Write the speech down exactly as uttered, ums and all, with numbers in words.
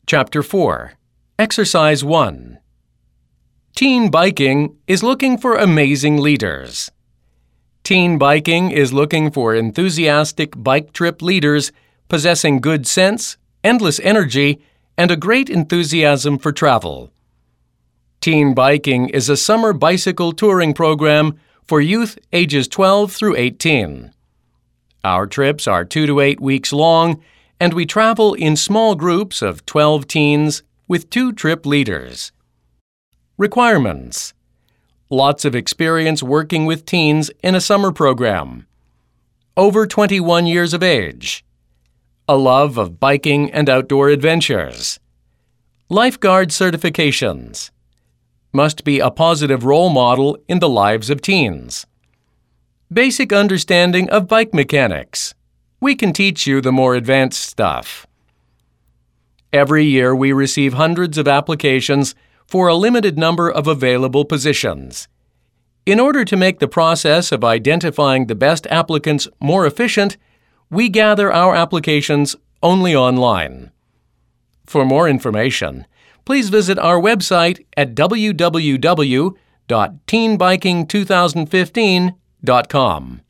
Chapter four. Exercise one. Teen Biking is looking for amazing leaders. Teen Biking is looking for enthusiastic bike trip leaders possessing good sense, endless energy, and a great enthusiasm for travel. Teen Biking is a summer bicycle touring program for youth ages twelve through eighteen. Our trips are two to eight weeks long, and we travel in small groups of twelve teens with two trip leaders. Requirements: lots of experience working with teens in a summer program. Over twenty-one years of age. A love of biking and outdoor adventures. Lifeguard certifications. Must be a positive role model in the lives of teens. Basic understanding of bike mechanics. We can teach you the more advanced stuff. Every year we receive hundreds of applications for a limited number of available positions. In order to make the process of identifying the best applicants more efficient, we gather our applications only online. For more information, please visit our website at w w w dot teen biking two thousand fifteen dot com.